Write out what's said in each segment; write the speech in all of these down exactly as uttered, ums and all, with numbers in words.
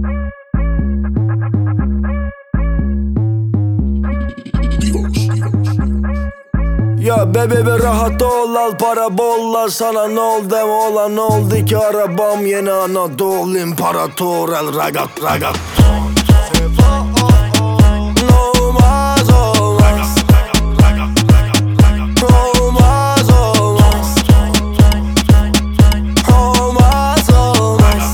Ya bebe be rahat ol, al para bol, sana ne oldu deme olan ne oldu ki arabam yeni Anadolu İmparator el ragat ragat. Olmaz olmaz, olmaz olmaz, olmaz olmaz.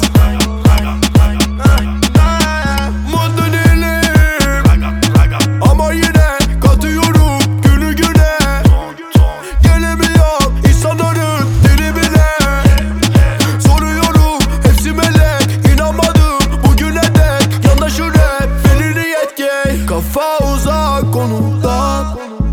Mutlu değilim ama yine katıyorum günü güne. Gelemiyorum insanların tribine. Soruyorum hepsi melek, inanmadım bugüne dek. Yandaşı rap verir yetki, kafa uzak konudan.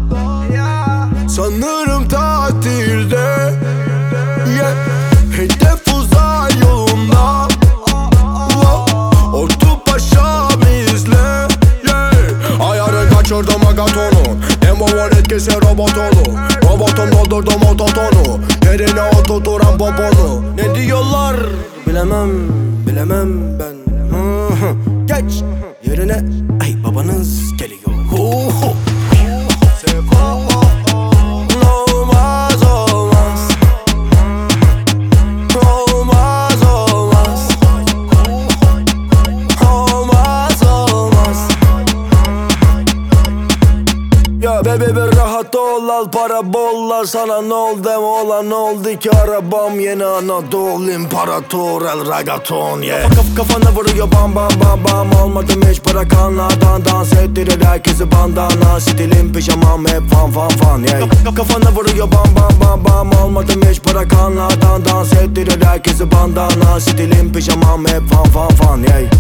Sanırım tatilde, yeah. Hedef uzay yolunda, wow. Ortu paşam izle, yeah. Ayarı kaçırdım agatonu, Emo var etkisi robotonu. Robotum doldurdum ototonu, yerine oturturan poponu. Ne diyorlar bilemem, bilemem ben. Hı hı. Geç yerine, ay babanız geliyor. Hu hu. Olmaz olmaz, olmaz olmaz, olmaz olmaz. Ya bebe bir rahat ol, al para bol, sana ne oldu deme olan ne oldu ki arabam yeni Anadolu İmparator el ragaton, yeah. Kaf kafana vuruyor bam bam bam bam, olmadım hiç bırakanlardan. Dans ettirir herkesi bandana, stilim pijamam hep fan fan fan, yeah. Kaf kafana vuruyor bam bam bam bam, olmadım hiç bırakanlardan. Dans ettirir herkesi bandana, stilim pijamam hep fan fan fan, yeah.